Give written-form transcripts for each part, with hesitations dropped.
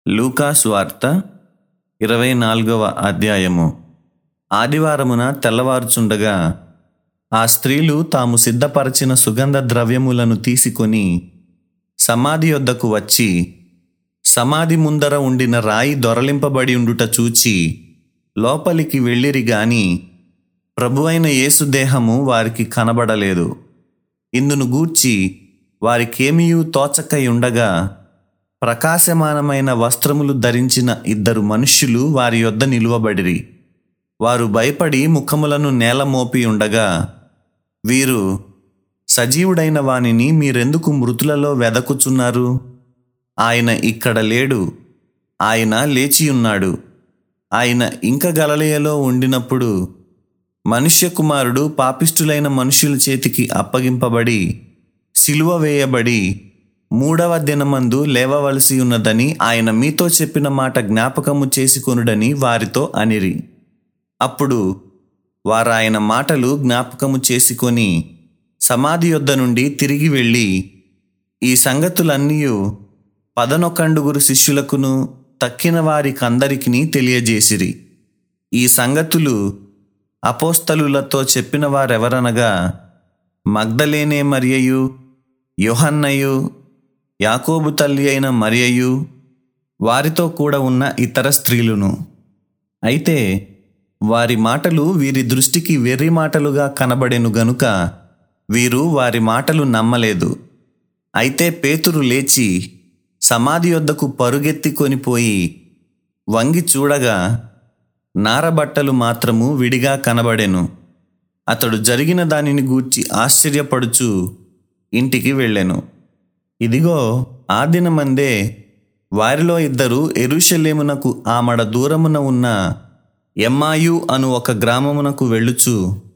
లూకా సువార్త 24వ అధ్యాయము. ఆదివారమున తెల్లవారుచుండగా ఆ స్త్రీలు తాము సిద్ధపరచిన సుగంధ ద్రవ్యములను తీసుకొని సమాధి యొద్దకు వచ్చి, సమాధి ముందర ఉండిన రాయి దొరలింపబడి ఉండుట చూచి లోపలికి వెళ్ళిరి గాని ప్రభువైన యేసు దేహము వారికి కనబడలేదు. ఇందును గూర్చి వారికేమియూ తోచకయుండగా ప్రకాశమానమైన వస్త్రములు ధరించిన ఇద్దరు మనుష్యులు వారి యొద్ద నిలువబడిరి. వారు భయపడి ముఖములను నేల మోపి ఉండగా, వీరు, సజీవుడైన వానిని మీరెందుకు మృతులలో వెదకుచున్నారు? ఆయన ఇక్కడ లేడు, ఆయన లేచియున్నాడు. ఆయన ఇంక గలిలయలో ఉండినప్పుడు మనుష్య కుమారుడు పాపిష్టులైన మనుష్యుల చేతికి అప్పగింపబడి సిలువ వేయబడి 3వ దినమందు లేవవలసి ఉన్నదని ఆయన మీతో చెప్పిన మాట జ్ఞాపకము చేసుకొనుడని వారితో అనిరి. అప్పుడు వారు ఆయన మాటలు జ్ఞాపకము చేసుకొని సమాధి యొద్ద నుండి తిరిగి వెళ్ళి ఈ సంగతులన్నీయు 11 శిష్యులకును తక్కిన వారికందరికీ తెలియజేసిరి. ఈ సంగతులు అపోస్తలులతో చెప్పిన వారెవరనగా, మగ్దలేనే మరియయు, యోహన్నయు, యాకోబు తల్లి అయిన మరియయు, వారితో కూడా ఉన్న ఇతర స్త్రీలును. అయితే వారి మాటలు వీరి దృష్టికి వెర్రి మాటలుగా కనబడెను గనుక వీరు వారి మాటలు నమ్మలేదు. అయితే పేతురు లేచి సమాధి యొద్దకు పరుగెత్తి కొనిపోయి వంగి చూడగా నారబట్టలు మాత్రము విడిగా కనబడెను. అతడు జరిగిన దానిని గూర్చి ఆశ్చర్యపడుచు ఇంటికి వెళ్ళెను. ఇదిగో, ఆ దినమందే వారిలో ఇద్దరు యెరూషలేమునకు ఆమడ దూరమున ఉన్న ఎమ్మాయు అను ఒక గ్రామమునకు వెళ్ళుచు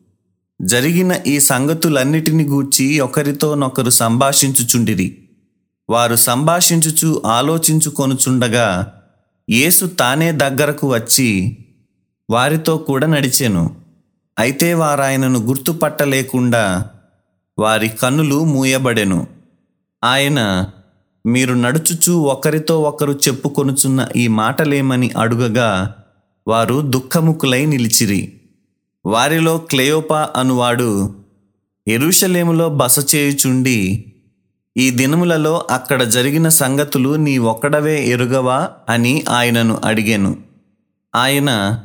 జరిగిన ఈ సంగతులన్నిటిని గూర్చి ఒకరితోనొకరు సంభాషించుచుండిరి. వారు సంభాషించుచు ఆలోచించుకొనుచుండగా యేసు తానే దగ్గరకు వచ్చి వారితో కూడా నడిచెను. అయితే వారాయనను గుర్తుపట్టలేకుండా వారి కన్నులు మూయబడెను. ఆయన, మీరు నడుచుచు ఒకరితో ఒకరు చెప్పుకొనుచున్న ఈ మాటలేమని అడుగగా వారు దుఃఖముఖులై నిలిచిరి. వారిలో క్లెయోపా అనువాడు యెరూషలేములో బస చేయుచుండి, ఈ దినములలో అక్కడ జరిగిన సంగతులు నీ ఒక్కడవే ఎరుగవా అని ఆయనను అడిగెను. ఆయన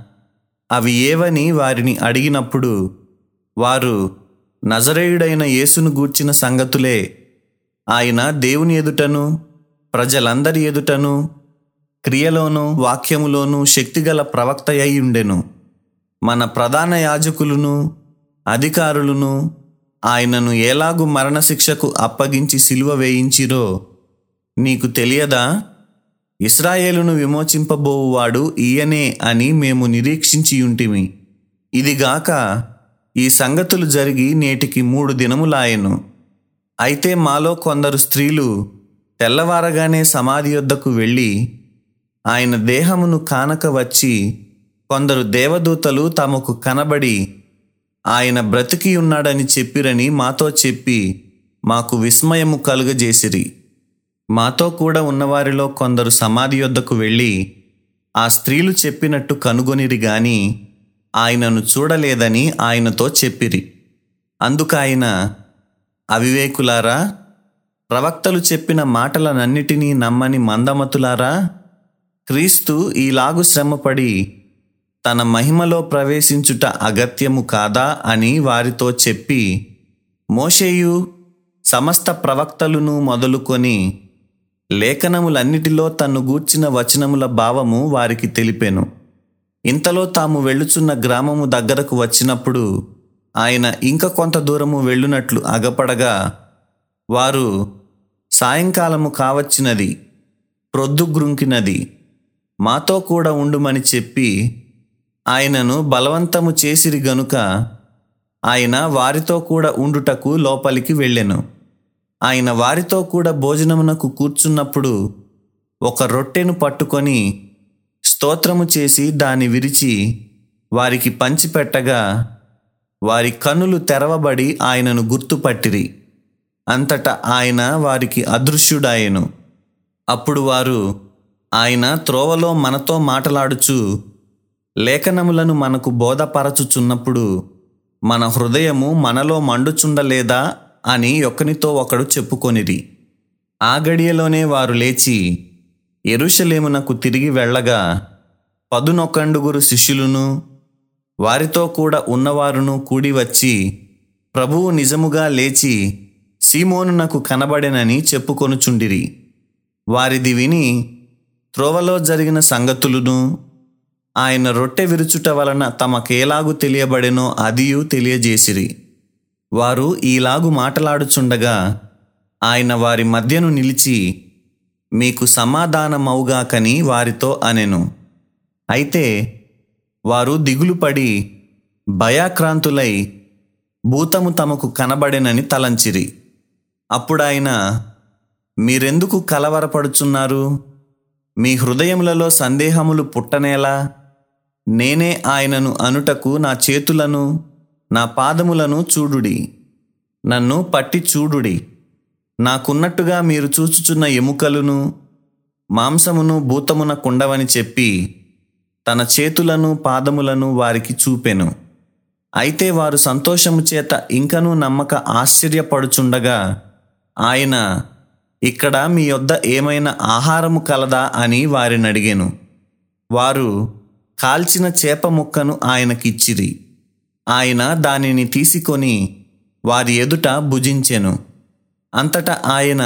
అవి ఏవని వారిని అడిగినప్పుడు వారు, నజరేయుడైన యేసును గూర్చిన సంగతులే. ఆయన దేవుని ఎదుటను ప్రజలందరి ఎదుటను క్రియలోను వాక్యములోను శక్తిగల ప్రవక్త అయి ఉండెను. మన ప్రధాన యాజకులను అధికారులను ఆయనను ఎలాగు మరణశిక్షకు అప్పగించి సిలువ వేయించిరో నీకు తెలియదా? ఇశ్రాయేలును విమోచింపబోవువాడు ఈయనే అని మేము నిరీక్షించియుంటిమి. ఇదిగాక ఈ సంగతులు జరిగి నేటికి 3 దినములాయెను. అయితే మాలో కొందరు స్త్రీలు తెల్లవారగానే సమాధి యొద్దకు వెళ్ళి ఆయన దేహమును కానక వచ్చి, కొందరు దేవదూతలు తమకు కనబడి ఆయన బ్రతికి ఉన్నాడని చెప్పిరని మాతో చెప్పి మాకు విస్మయము కలుగజేసిరి. మాతో కూడా ఉన్నవారిలో కొందరు సమాధి యొద్దకు వెళ్ళి ఆ స్త్రీలు చెప్పినట్టు కనుగొనిరి గాని ఆయనను చూడలేదని ఆయనతో చెప్పిరి. అందుకాయన, అవివేకులారా, ప్రవక్తలు చెప్పిన మాటలనన్నిటినీ నమ్మని మందమతులారా, క్రీస్తు ఈలాగు శ్రమపడి తన మహిమలో ప్రవేశించుట అగత్యము కాదా అని వారితో చెప్పి, మోషేయు సమస్త ప్రవక్తలను మొదలుకొని లేఖనములన్నిటిలో తన్ను గూర్చిన వచనముల భావము వారికి తెలిపెను. ఇంతలో తాము వెళ్ళుచున్న గ్రామము దగ్గరకు వచ్చినప్పుడు ఆయన ఇంక కొంత దూరము వెళ్ళునట్లు అగపడగా వారు, సాయంకాలము కావచ్చినది, ప్రొద్దుగ్రుంకినది, మాతో కూడా ఉండుమని చెప్పి ఆయనను బలవంతము చేసిరి గనుక ఆయన వారితో కూడా ఉండుటకు లోపలికి వెళ్ళెను. ఆయన వారితో కూడా భోజనమునకు కూర్చున్నప్పుడు ఒక రొట్టెను పట్టుకొని స్తోత్రము చేసి దాన్ని విరిచి వారికి పంచిపెట్టగా వారి కన్నులు తెరవబడి ఆయనను గుర్తుపట్టిరి. అంతటా ఆయన వారికి అదృశ్యుడాయెను. అప్పుడు వారు, ఆయన త్రోవలో మనతో మాటలాడుచు లేఖనములను మనకు బోధపరచుచున్నప్పుడు మన హృదయము మనలో మండుచుండలేదా అని ఒకనితో ఒకడు చెప్పుకొనిరి. ఆ గడియలోనే వారు లేచి యెరూషలేమునకు తిరిగి వెళ్ళగా 11 శిష్యులును వారితో కూడా ఉన్నవారును కూడి వచ్చి, ప్రభువు నిజముగా లేచి సీమోనునకు కనబడెనని చెప్పుకొనుచుండిరి. వారిది విని త్రోవలో జరిగిన సంగతులను, ఆయన రొట్టె విరుచుట వలన తమకేలాగు తెలియబడెనో అదియు తెలియజేసిరి. వారు ఈలాగు మాటలాడుచుండగా ఆయన వారి మధ్యను నిలిచి, మీకు సమాధానమవుగాకని వారితో అనెను. అయితే వారు దిగులుపడి భయాక్రాంతులై భూతము తమకు కనబడెనని తలంచిరి. అప్పుడాయన, మీరెందుకు కలవరపడుచున్నారు? మీ హృదయములలో సందేహములు పుట్టనేలా? నేనే ఆయనను అనుటకు నా చేతులను నా పాదములను చూడుడి, నన్ను పట్టి చూడుడి. నాకున్నట్టుగా మీరు చూచుచున్న ఎముకలును మాంసమును భూతమునకుండవని చెప్పి తన చేతులను పాదములను వారికి చూపెను. అయితే వారు సంతోషము చేత ఇంకనూ నమ్మక ఆశ్చర్యపడుచుండగా ఆయన, ఇక్కడ మీ యొద్ద ఏమైనా ఆహారము కలదా అని వారిని అడిగెను. వారు కాల్చిన చేప ముక్కను ఆయనకిచ్చిరి. ఆయన దానిని తీసుకొని వారి ఎదుట భుజించెను. అంతటా ఆయన,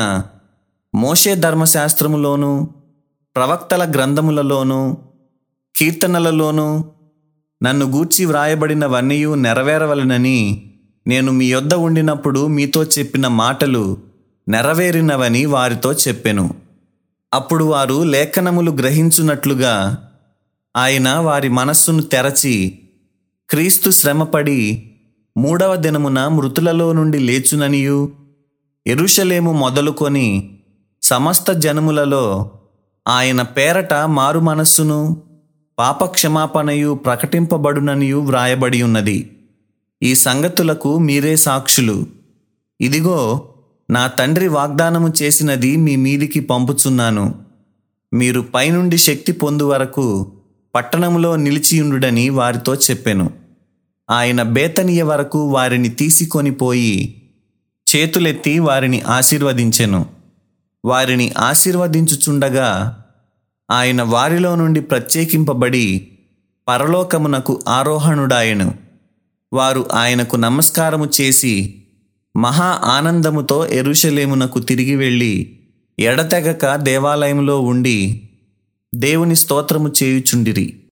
మోషే ధర్మశాస్త్రములోను ప్రవక్తల గ్రంథములలోను కీర్తనలలోను నన్ను గూర్చి వ్రాయబడినవన్నీ నెరవేరవలెనని నేను మీ యొద్ద ఉండినప్పుడు మీతో చెప్పిన మాటలు నెరవేరినవని వారితో చెప్పెను. అప్పుడు వారు లేఖనములు గ్రహించున్నట్లుగా ఆయన వారి మనస్సును తెరచి, క్రీస్తు శ్రమపడి 3వ దినమున మృతులలో నుండి లేచుననియు, యెరూషలేము మొదలుకొని సమస్త జనములలో ఆయన పేరట మారు మనస్సును పాపక్షమాపణయు ప్రకటింపబడుననియు వ్రాయబడి ఉన్నది. ఈ సంగతులకు మీరే సాక్షులు. ఇదిగో, నా తండ్రి వాగ్దానము చేసినది మీ మీదికి పంపుచున్నాను. మీరు పైనుండి శక్తి పొందు వరకు పట్టణంలో నిలిచియుండుడని వారితో చెప్పెను. ఆయన బేతనియ వరకు వారిని తీసుకొని పోయి చేతులెత్తి వారిని ఆశీర్వదించెను. వారిని ఆశీర్వదించుచుండగా ఆయన వారిలో నుండి ప్రత్యేకింపబడి పరలోకమునకు ఆరోహణుడాయెను. వారు ఆయనకు నమస్కారము చేసి మహా ఆనందముతో యెరూషలేమునకు తిరిగి వెళ్ళి ఎడతెగక దేవాలయంలో ఉండి దేవుని స్తోత్రము చేయుచుండిరి.